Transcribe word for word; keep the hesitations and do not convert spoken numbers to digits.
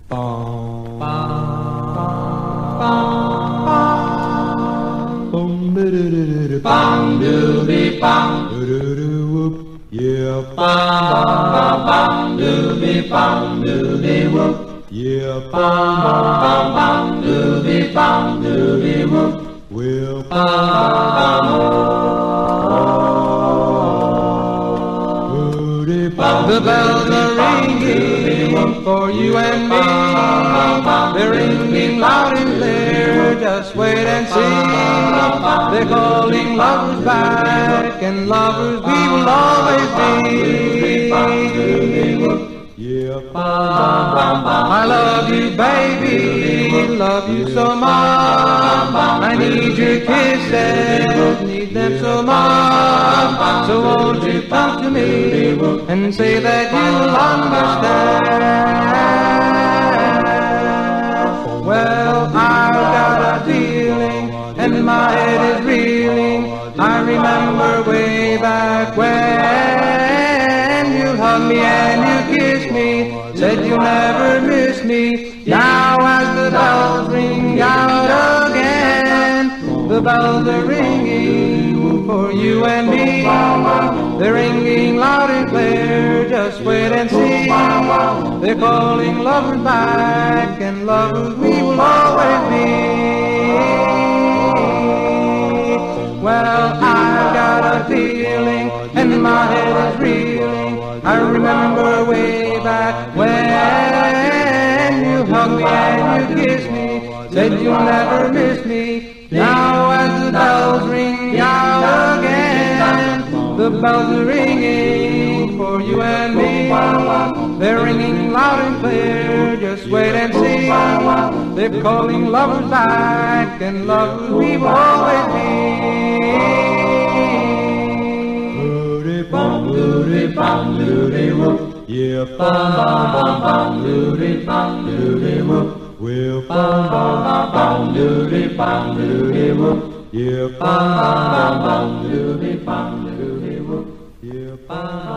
Bong, bong, bong, bong, doobie bong, doodoo whoop, yeah, bong, bong, bong, doobie bong, doobie whoop, yeah, bong, bong, bong, doobie bong, doobie whoop, well, bong, the bells are ringing for you and me. They're ringing loud and clear, just wait and see. They're calling lovers back, and lovers we will always be. Yeah, I love you, baby, love you so much. I need your kisses, need them so much. So won't you come to me and say that you'll understand? Well, I've got a feeling, and my head is reeling. I remember way back when you hugged me and you kissed me, said you'll never miss me. Now as the bells ring out again, the bells are ringing for you and me. They're ringing loud and clear, just wait and see. They're calling lovers back, and lovers we will always be. Well, I've got a feeling, and my head is reeling. I remember way back when you hugged me and you kissed me, said you'll never miss me. Now as the bells ring out again, the bells are ringing for you and me. They're ringing loud and clear, just wait and see. They're calling lovers back, and lovers we will always be. Bum doody bum doody whoop, yeah, bum bum bum bum doody bum doody whoop, well bum bum bum bum doody bum doody whoop, yeah, bum bum bum bum doody bum doody whoop, yeah, bum.